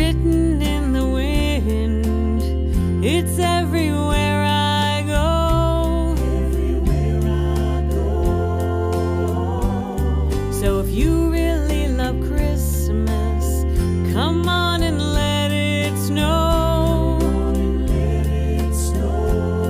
written in the wind. It's everywhere I go. Everywhere I go. So if you really love Christmas, come on and let it snow. Let it snow.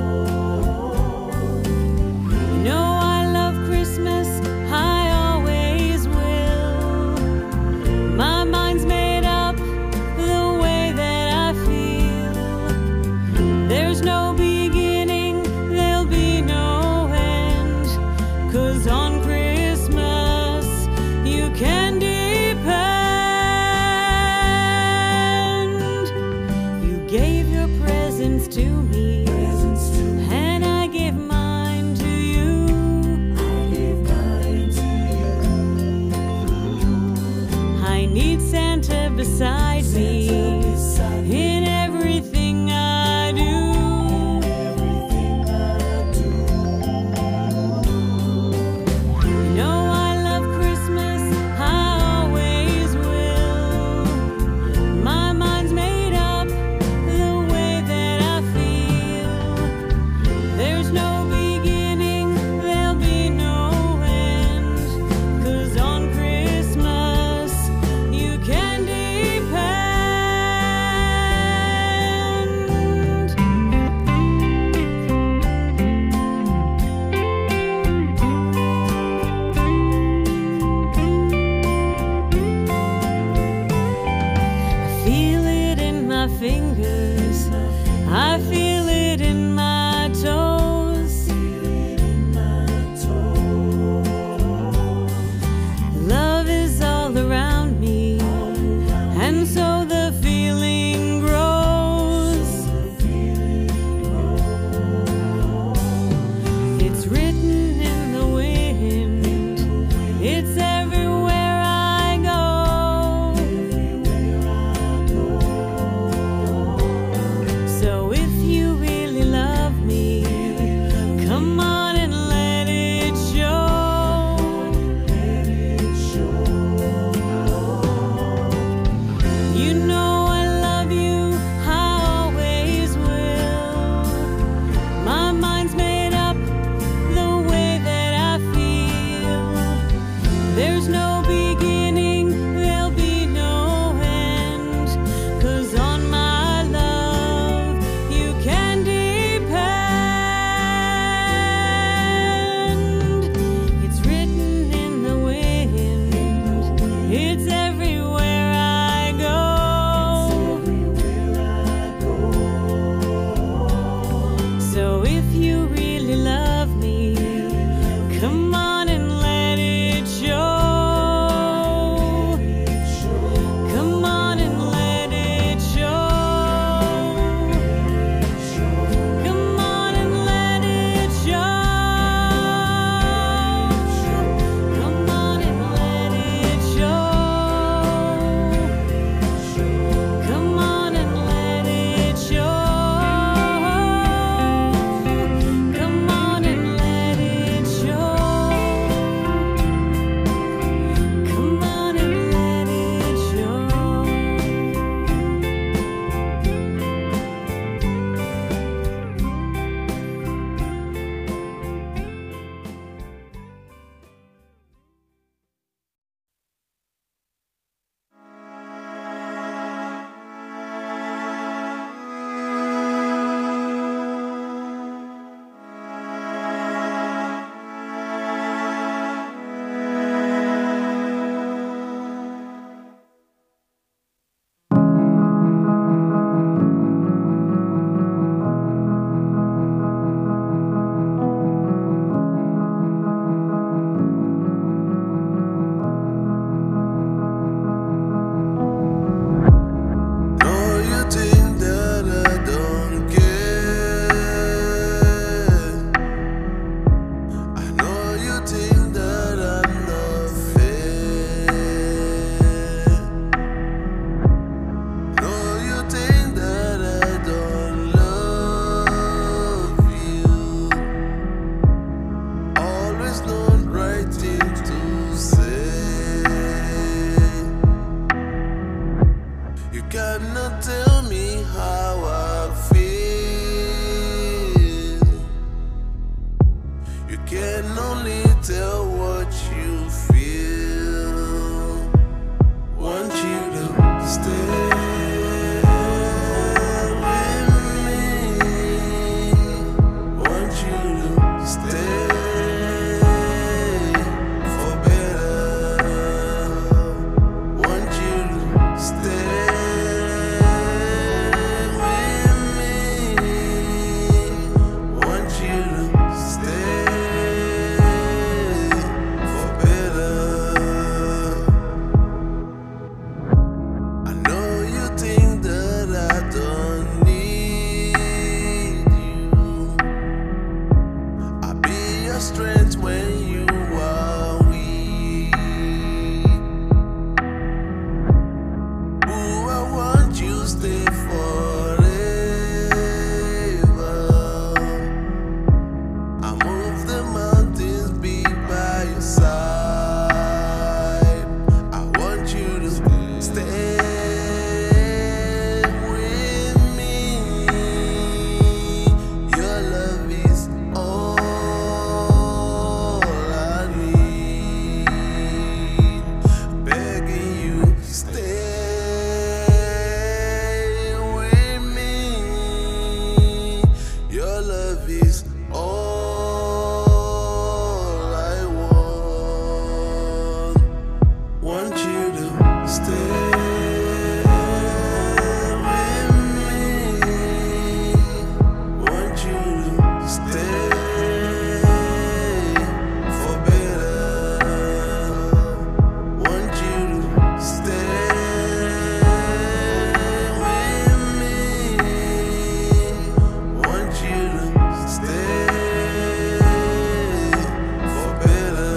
You know I love Christmas, I always will. My mind's made up the way that I feel. There's no beginning, there'll be no end. 'Cause on Christmas you can depend. You gave your presents to me, Presents to me. and I gave mine to you. I gave mine to I need Santa beside you. me Santa beside me. in everything I do. Everything I do. You know I love Christmas, I always will. My mind's made up the way that I feel. There's no beginning, there'll be no end. 'Cause on Christmas you can depend. I feel it in my fingers, I feel it in my toes. Love is all around me, and so the feeling grows. It's written in the wind, it's everywhere I go. So if you really love cannot tell me how I feel. You can only tell what you feel. Want you to stay with me. Want you to stay for better. Want you to stay with me. Want you to stay for better. I know you think that I don't need you. I'll be your strength when you are weak. Ooh, I want you to stay forever. I move the mountains, be by your side. I want you to stay with me. Your love is all I need. Begging you, stay with me. Your love is all I want. Want you to stay with me. Want you to stay for better. Want you to stay with me. Want you to stay for better.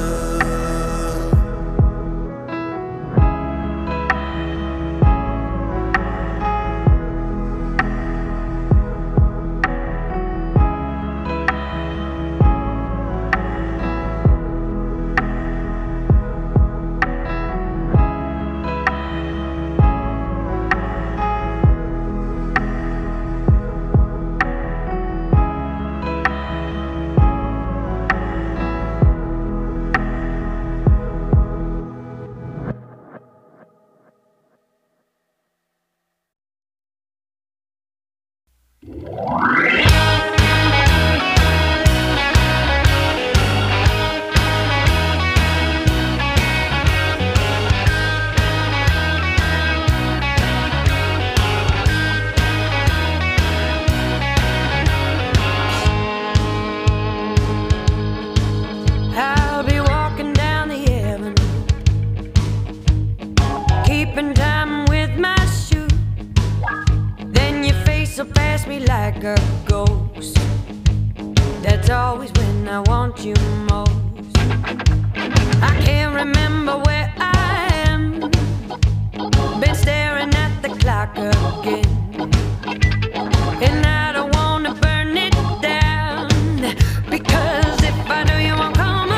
I'll be walking down the avenue, keeping time with my shoe. Then your face will pass me like a ghost. That's always when I want you most. I can't remember where I am. Been staring at the clock again, and I don't wanna burn it down, because if I do, you won't come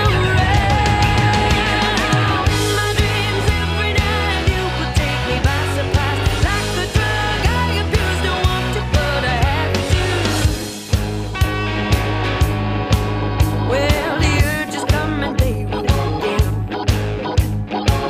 around. My dreams every night, you could take me by surprise, like a drug I abuse. Don't want to, but I have to. Well, the urge is coming, they will again.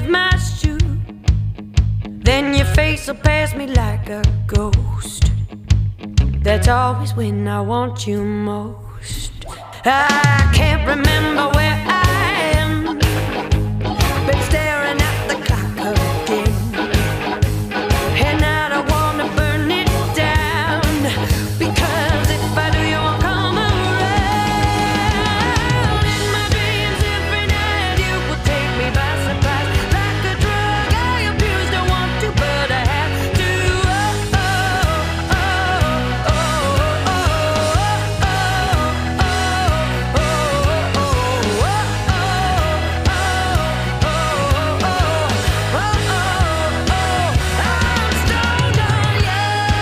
with my shoe, then your face will pass me like a ghost. That's always when I want you most. I can't remember where I am, been staring at the clock again, and I don't wanna burn it down, because if I do you won't come around. In my dreams every night you will take me by surprise, like a drug I abuse, don't want to but I have to. I'm stoned on you.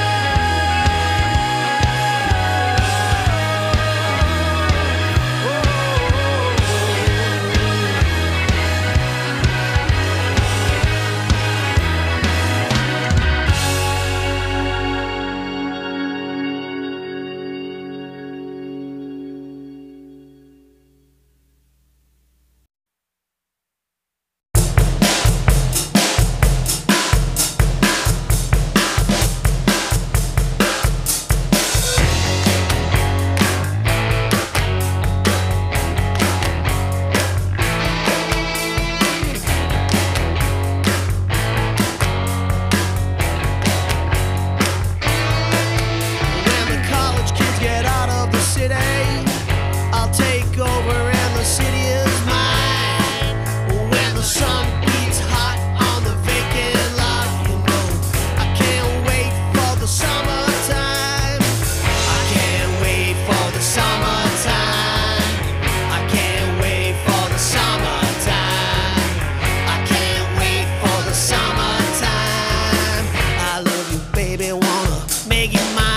When the college kids get out of the city, I'll take over and the city is mine. When the sun beats hot on the vacant lot, you know I can't wait for the summertime. I can't wait for the summertime. I can't wait for the summertime. I can't wait for the summertime. I love you, baby, wanna make you mine.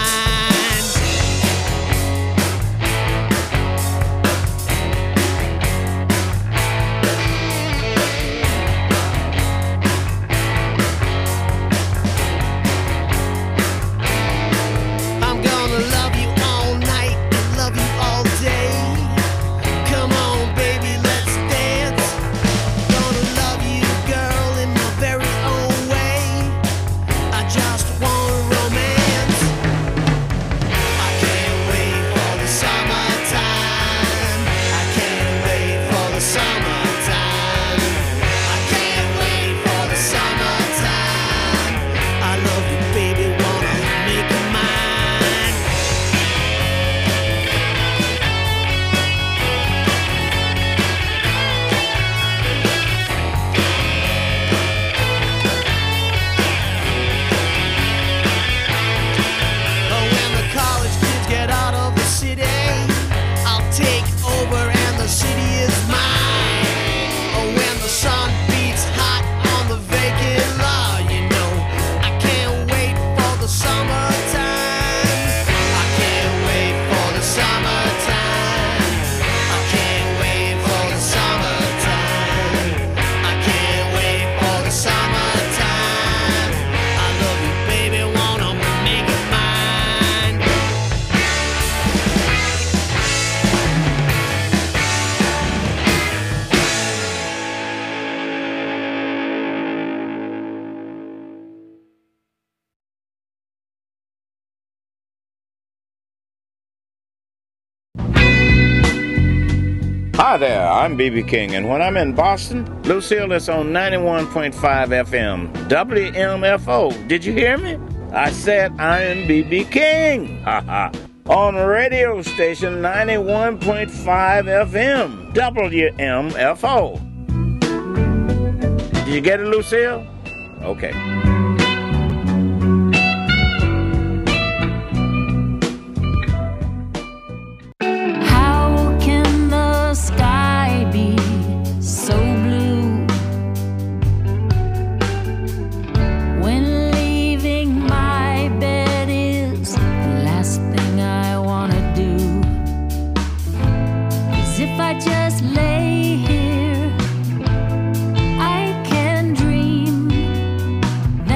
I'm gonna love you all night and love you all day. Come on, baby, let's dance. Gonna love you, girl, in my very own way. I just want romance. I can't wait for the summertime. I can't wait for the summertime. I can't wait for the summertime. I love you, baby, wanna make you mine. When the college kids get out of the city, I'll take over and the city is mine. When the sun beats hot on the vacant lot, you know I can't wait for the summertime. I can't wait for the summertime. I can't wait for the summertime. I can't wait for the summertime. I love you, baby, wanna make it mine. Hi there, I'm BB King, and when I'm in Boston, Lucille is on 91.5 FM, WMFO. Did you hear me? I said I am BB King. Haha. On radio station 91.5 FM, WMFO. Did you get it, Lucille? Okay. How can the sky be so blue when leaving my bed is the last thing I wanna do? 'Cause if I just lay here, I can dream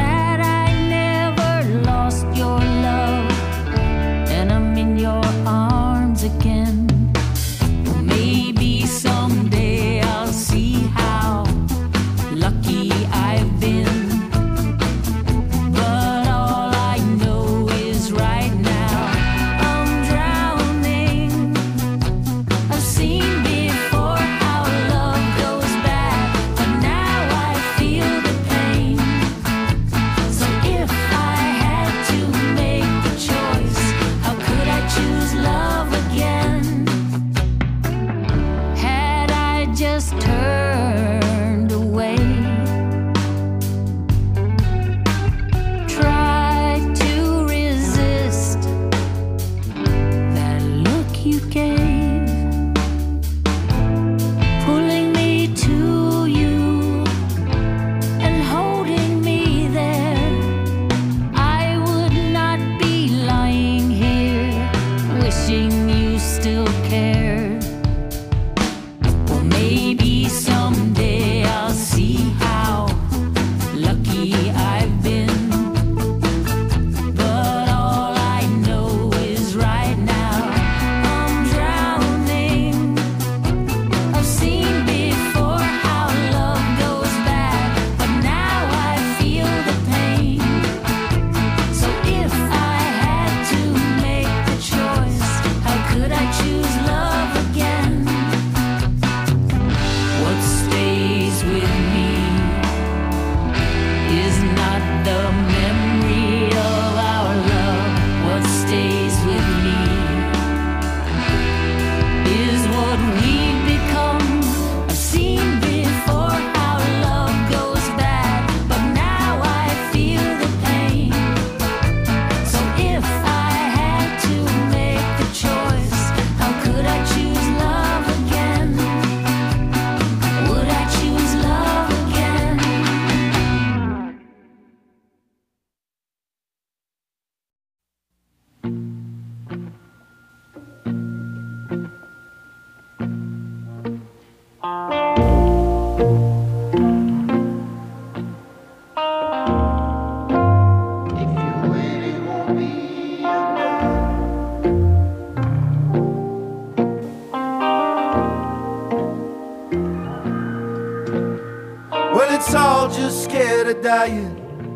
scared of dying.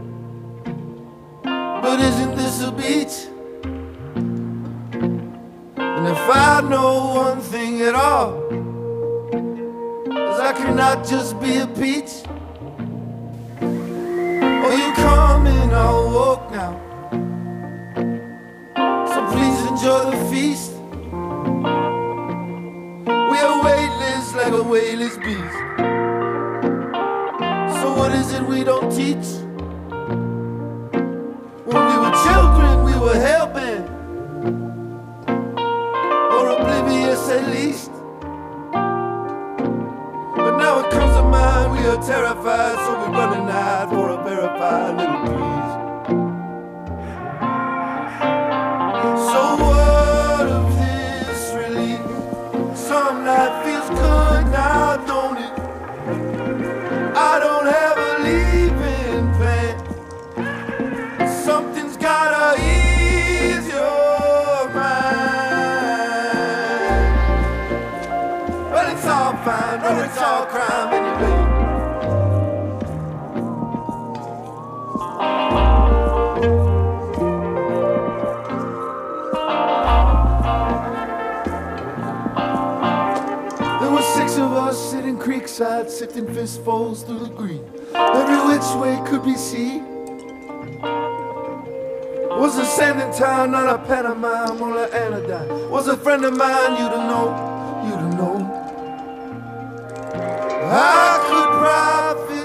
But isn't this a beach? And if I know one thing at all, is I cannot just be a peach. Oh, you come and I'll walk now. So please enjoy the feast. We are weightless like a weightless beast. So what is it we don't teach? When we were children, we were hell-bent, or oblivious at least. But now it comes to mind, we are terrified, so we're running out for a verified little breeze. So what of this relief? Some life feels good now, don't it? I don't have a leaving plan. Something's gotta ease your mind. Well, it's all fine, or it's all crime anyway. There were 6 of us sitting creekside, sifting fistfuls through the green. Every which way could be seen. Was a sanding town, not a pantomime or an anodyne. Was a friend of mine, you to know, you to know. I could profit,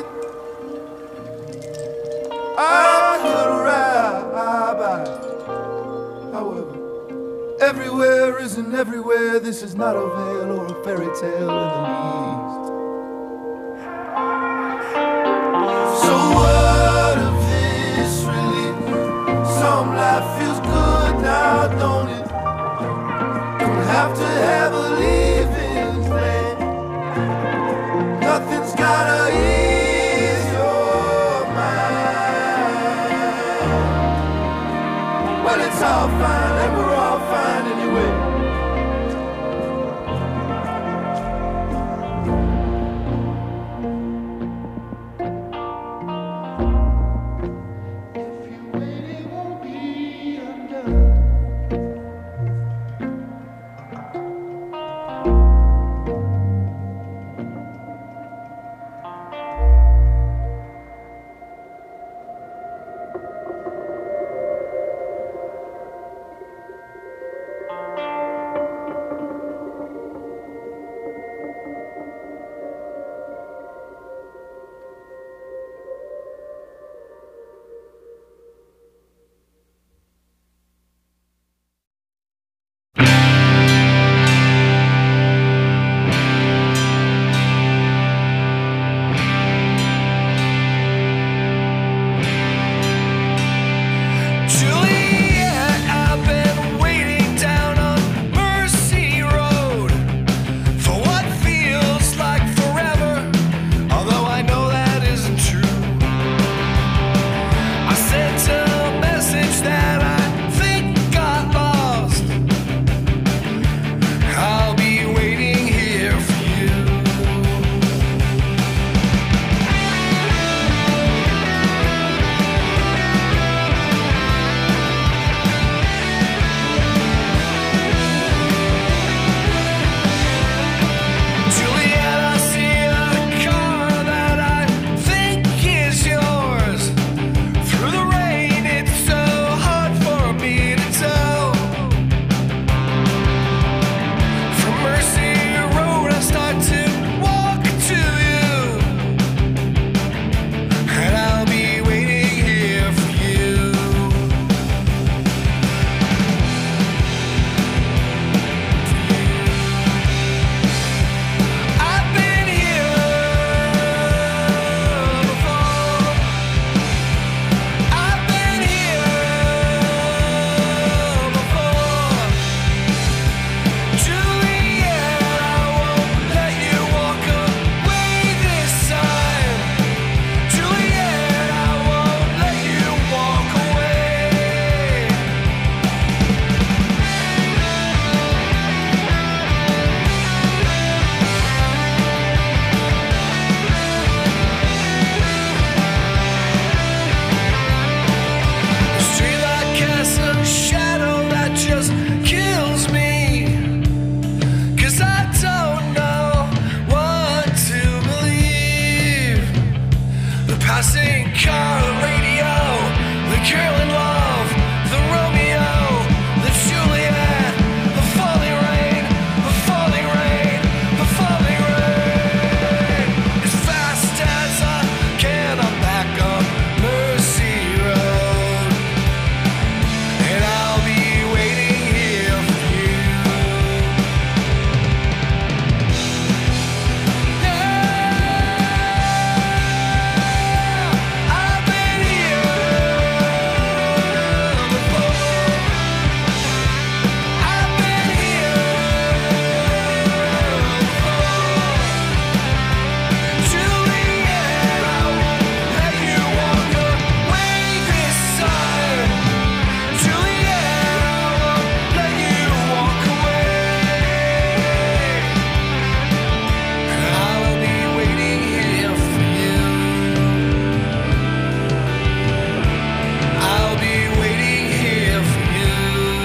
I could ride. However, everywhere isn't everywhere. This is not a veil or a fairy tale in the least. So what of this relief? Some life feels good now, don't it? Don't have to have a leaving plan. Nothing's gotta ease your mind. Well, it's all fine, and we're all fine anyway. car, the radio, the girl in love, the Romeo, the Juliet, the falling rain, the falling rain, the falling rain. As fast as I can, I'm back on Mercy Road, and I'll be waiting here for you. I've been here before. I've been here before. Juliet, I won't let you walk away this time. Juliet, I won't let you walk away. I'll be waiting here for you. I'll be waiting here for you.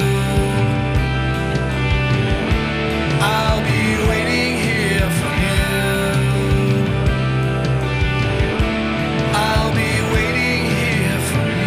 I'll be waiting here for you. I'll be waiting here for you.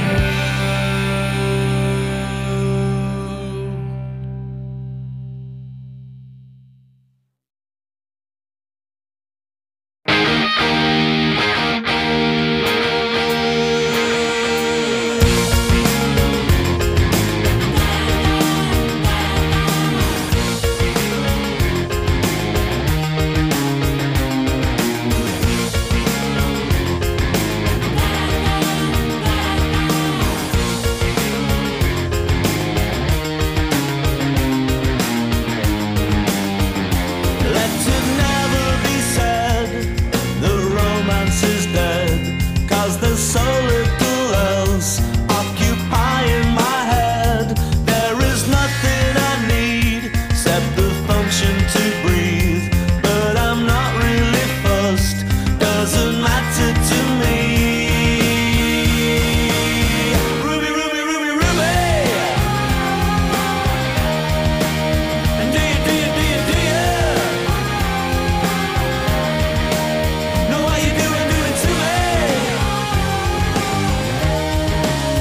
Let it never be said the romance is dead, 'cause there's so little else occupying my head. There is nothing I need except the function to breathe, but I'm not really fussed, doesn't matter to me. Ruby, Ruby, Ruby, Ruby. And do you, do you, do you, do you know what you're doing to me?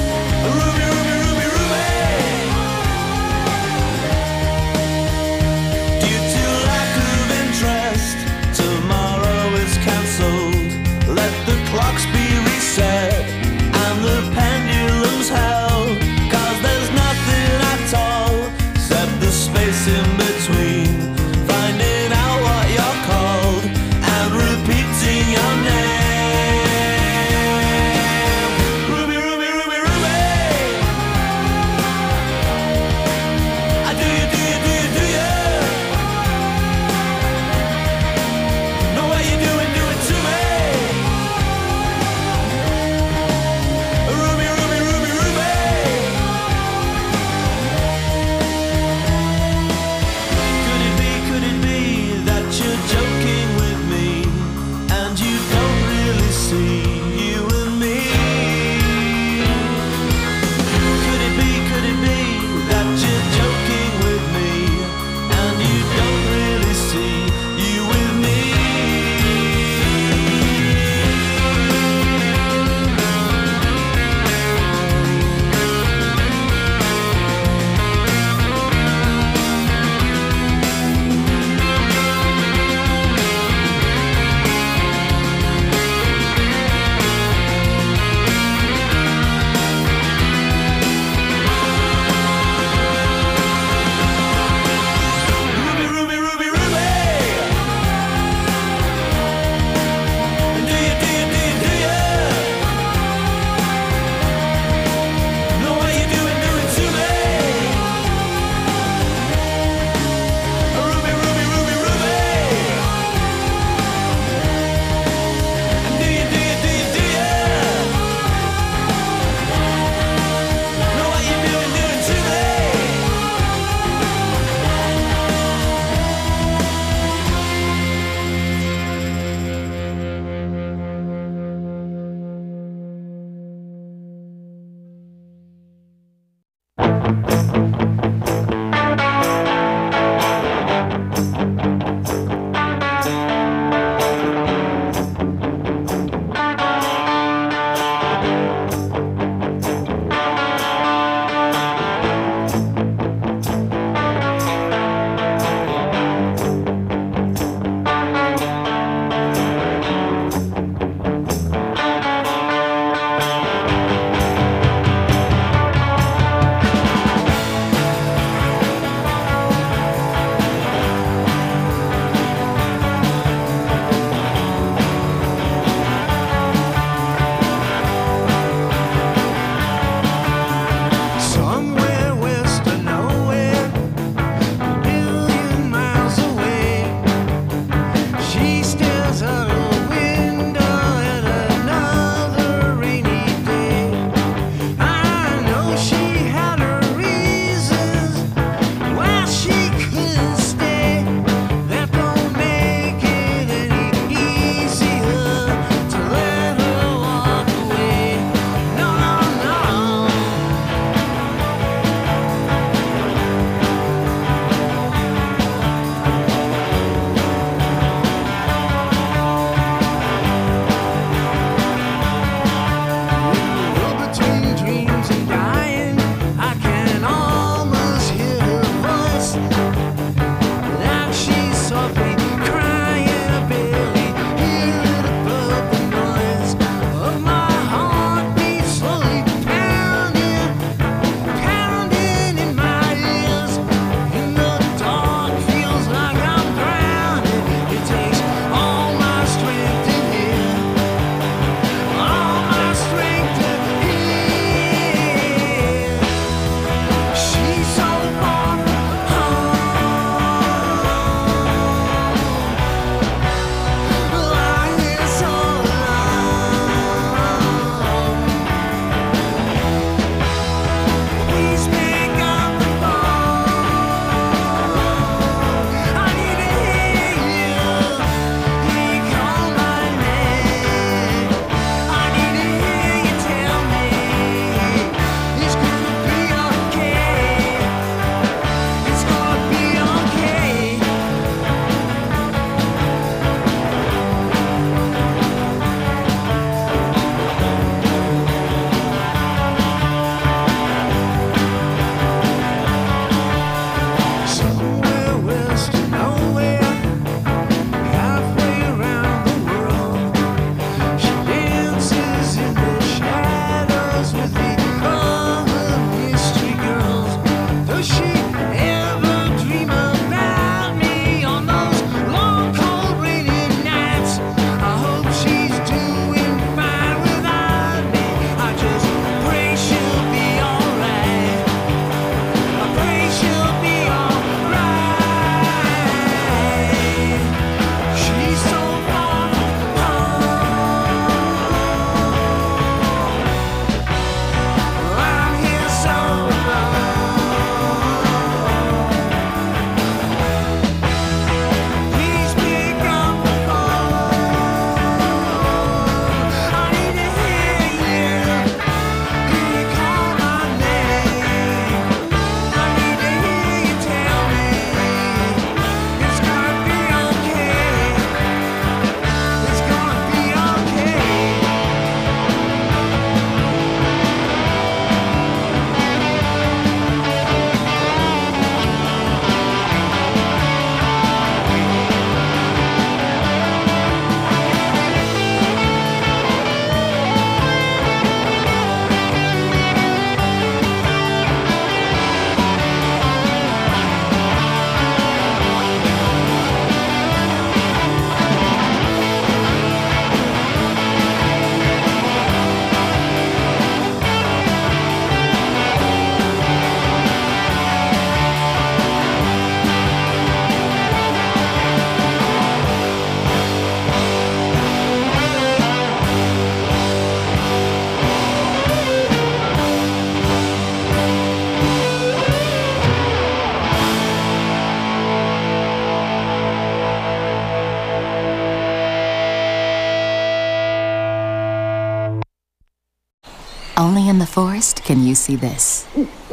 Only in the forest can you see this.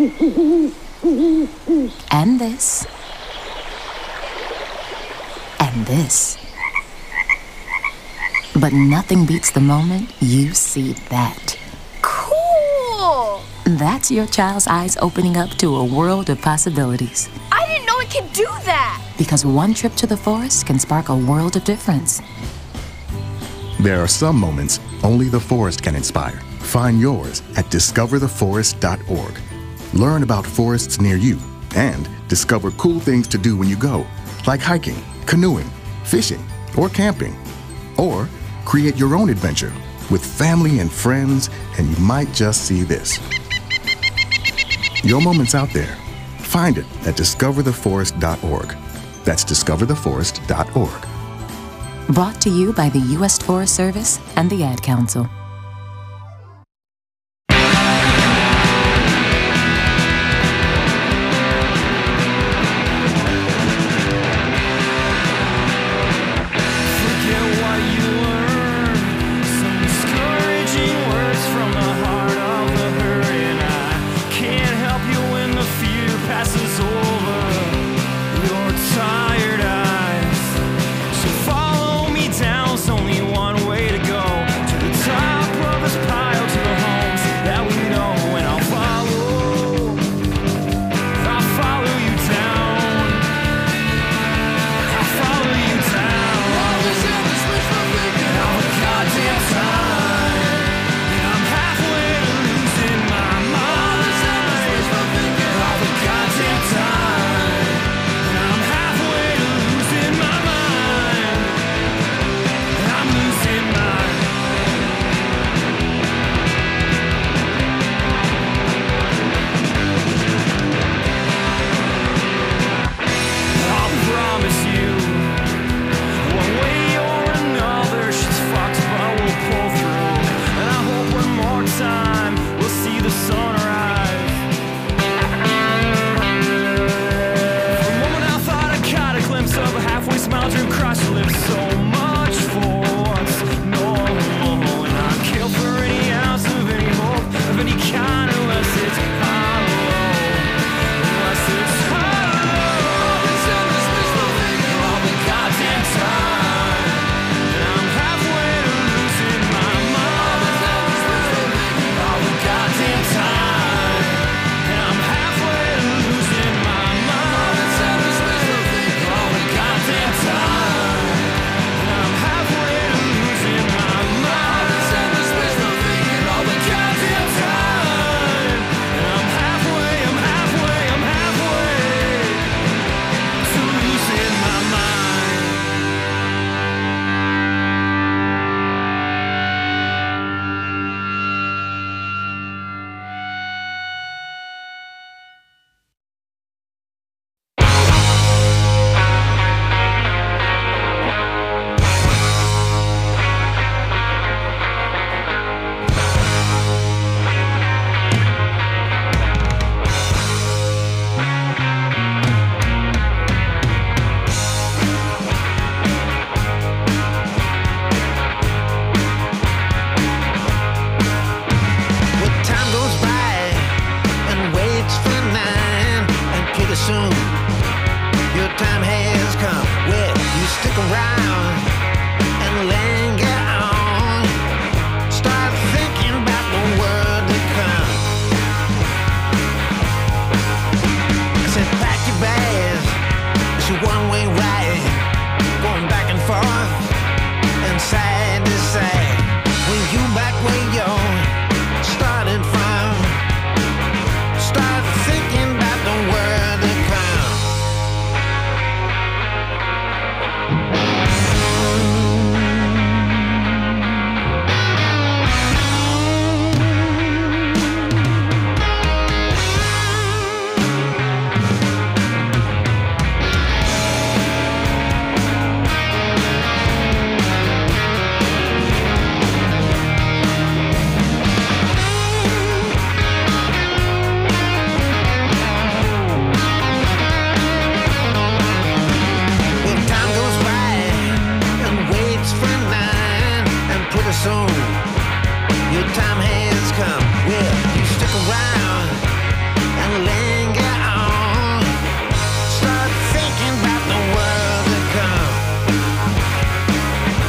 And this. And this. But nothing beats the moment you see that. cool! That's your child's eyes opening up to a world of possibilities. I didn't know it could do that! Because one trip to the forest can spark a world of difference. There are some moments only the forest can inspire. Find yours at discovertheforest.org. Learn about forests near you and discover cool things to do when you go, like hiking, canoeing, fishing, or camping. Or create your own adventure with family and friends, and you might just see this. Your moment's out there. Find it at discovertheforest.org. That's discovertheforest.org. Brought to you by the U.S. Forest Service and the Ad Council.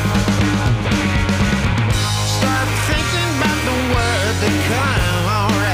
Alright.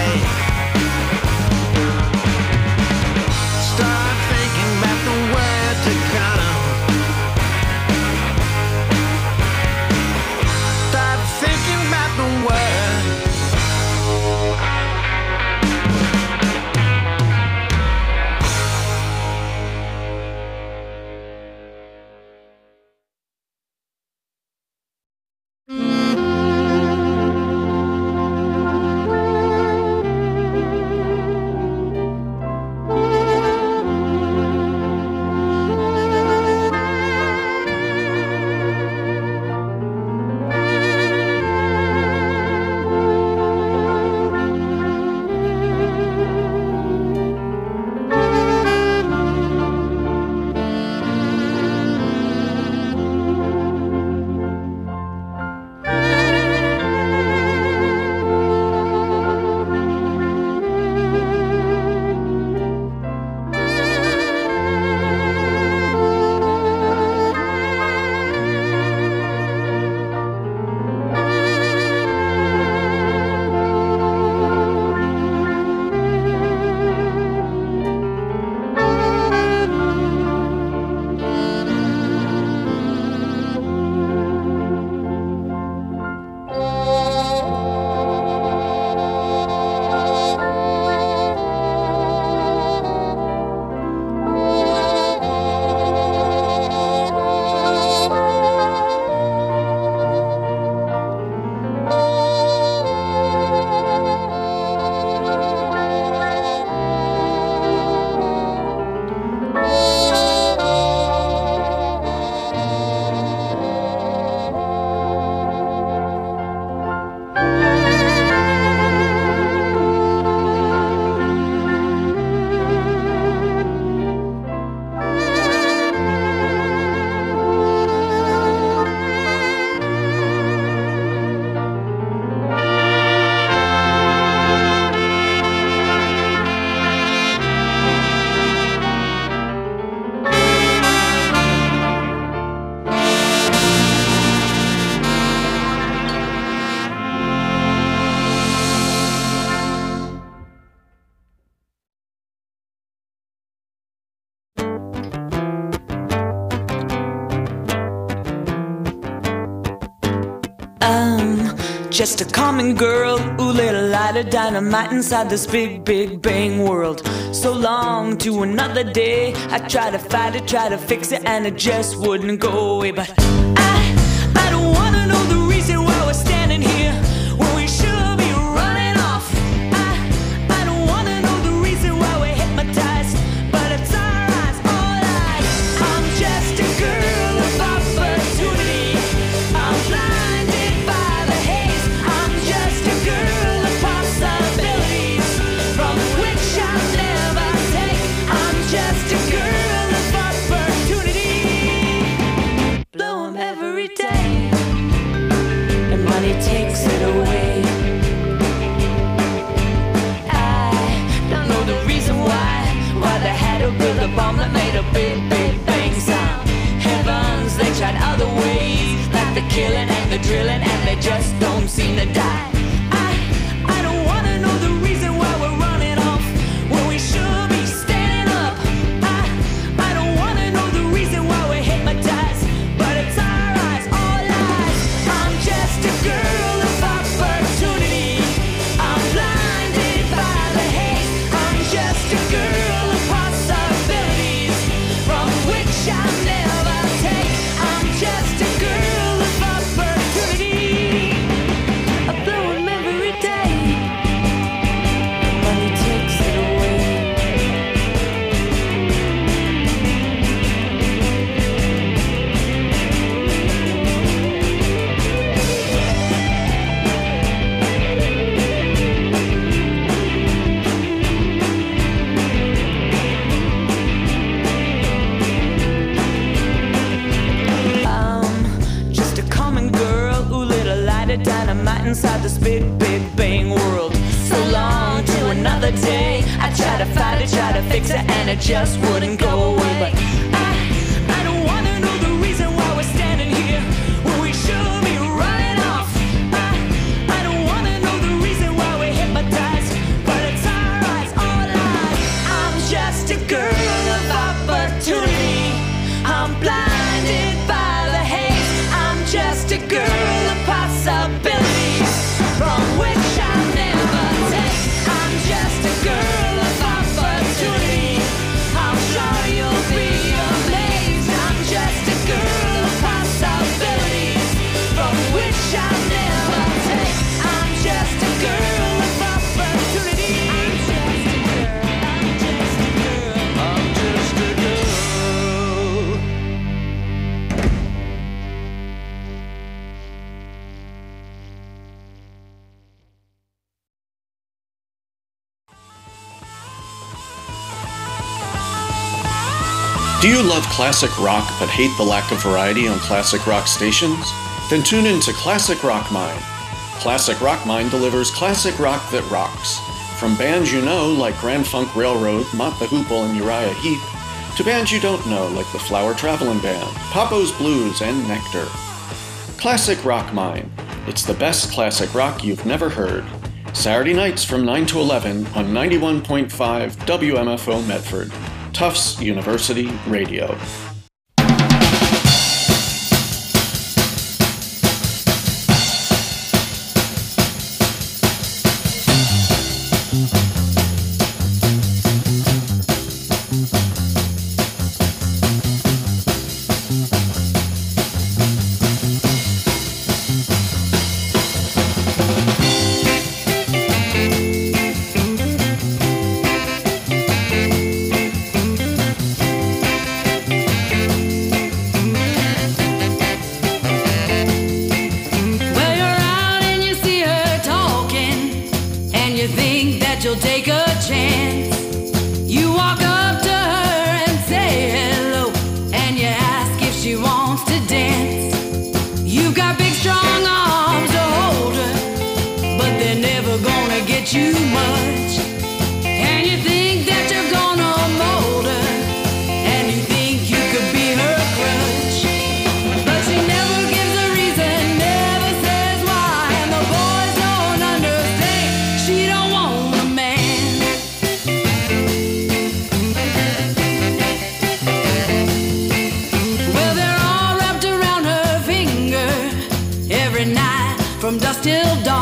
just a common girl who lit a light of dynamite inside this big, big bang world. So long to another day. I try to fight it, try to fix it, and it just wouldn't go away. But I don't wanna know the reason why we're standing here when we should be running off. I don't wanna know the reason why we're hypnotized, but it's our eyes, all eyes. I'm just a girl of opportunity. I'm blinded by the haze. I'm just a girl of possibilities from which I'll never take. I'm just a girl of opportunity. Blow 'em every day, and money takes it away. I don't know the reason why they had to build a bomb that made a big, big bang sound. Heavens, they tried other ways, like the killing and the drilling, and they just don't seem to die. I don't wanna know the reason why we're running off when we should be standing up. I don't wanna know the reason why we're hypnotized, but it's our eyes, all eyes. I'm just a girl of opportunity. I'm blinded by the haze. I'm just a girl of possibilities from which I'll never take. I'm just a girl of opportunity. I blow 'em every day. Money takes it away. I'm just a common girl who lit a light of dynamite inside this big, big bang world. So long to another day. I try to fight it, try to fix it, and it just wouldn't go away. But I don't wanna know the reason why we're standing here when we should be running off. I don't wanna know the reason why we're hypnotized, but it's our eyes, all eyes. I'm just a girl of opportunity. I'm blinded by the haze. I'm just a girl of possibilities from which I'll never take. I'm just a girl of opportunity. I'm sure you'll be amazed. I'm just a girl of possibilities from which I'll never take. I'm just a girl of opportunity. I'm just a girl. I'm just a girl. I'm just a girl. Do you love classic rock but hate the lack of variety on classic rock stations? Then tune in to Classic Rock Mine. Classic Rock Mine delivers classic rock that rocks. From bands you know like Grand Funk Railroad, Mott the Hoople, and Uriah Heep, to bands you don't know like the Flower Travelin' Band, Papo's Blues, and Nectar. Classic Rock Mine. It's the best classic rock you've never heard. Saturday nights from 9 to 11 on 91.5 WMFO Medford. Tufts University Radio. From dusk till dawn.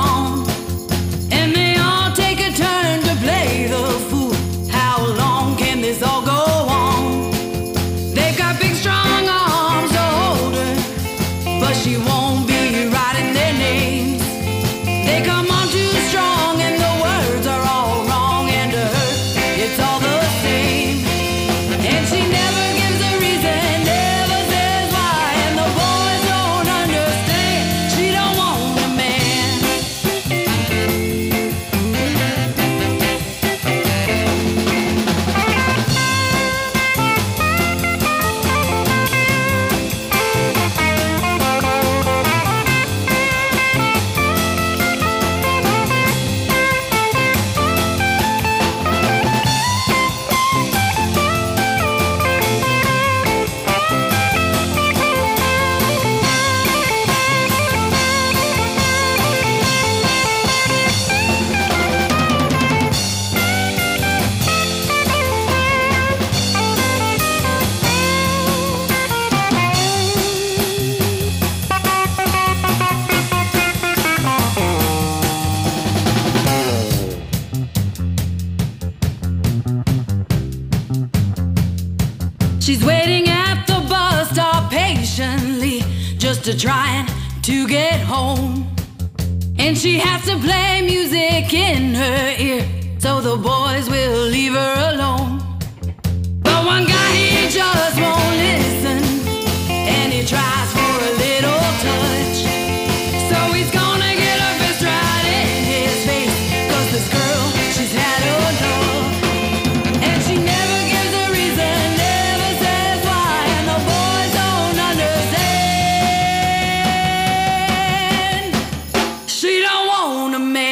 She's waiting at the bus stop patiently, just trying to get home. And she has to play music in her ear, so the boys will leave her alone. But one guy, he just won't listen, and he tries for a little touch. So he's gonna get a fist right in his face, 'cause this girl, she's had enough. And she never gives a reason, never says why, and the boys don't understand. She don't want a man.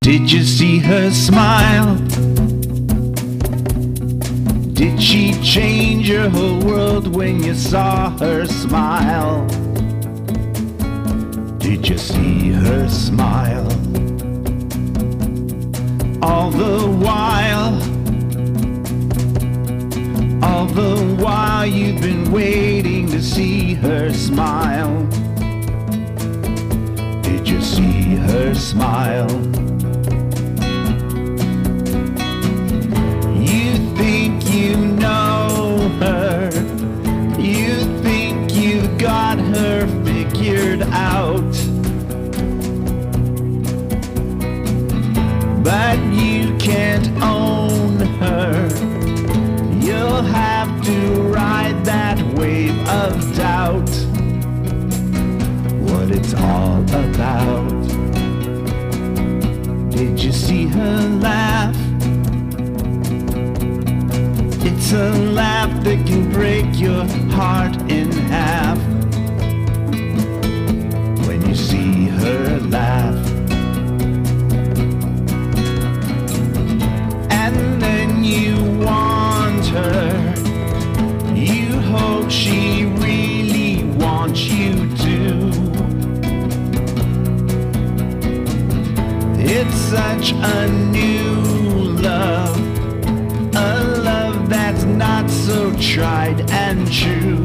Did you see her smile? Did she change your whole world when you saw her smile? Did you see her smile? All the while you've been waiting to see her smile. Did you see her smile? You think you know her, you think you've got her figured out, but you can't own her. You'll have to ride that wave of doubt, what it's all about. Did you see her laugh? It's a laugh that can break your heart in half. When you see her laugh, and then you want her, you hope she really wants you to. It's such a new love, a love that's not so tried and true.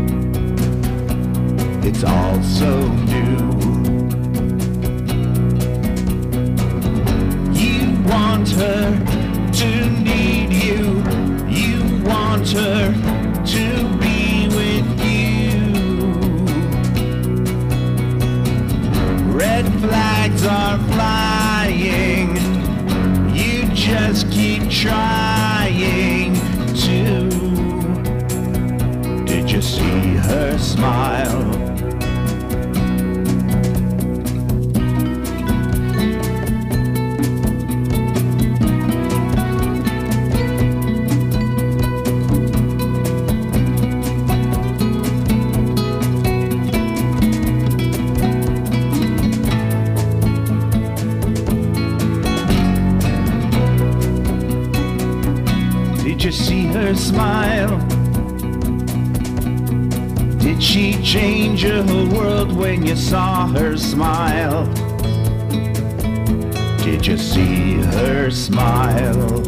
It's all so new. You want her to need you, you want her to be with you. Red flags are flying, you just keep trying to. Did you see her smile? Did you see her smile? Did she change your whole world when you saw her smile? Did you see her smile?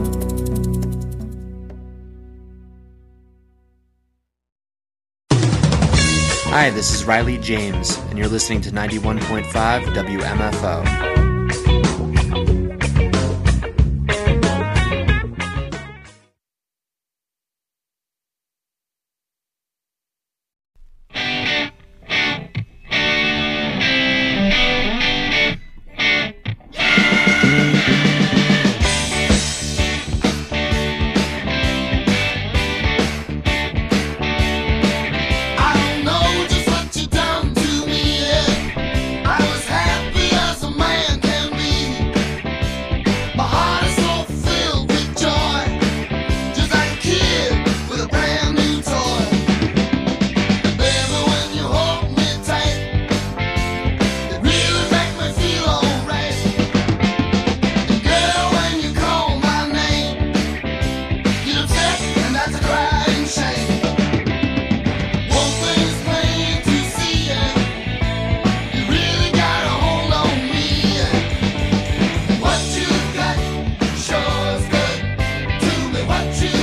Hi, this is Riley James, and you're listening to 91.5 WMFO. What you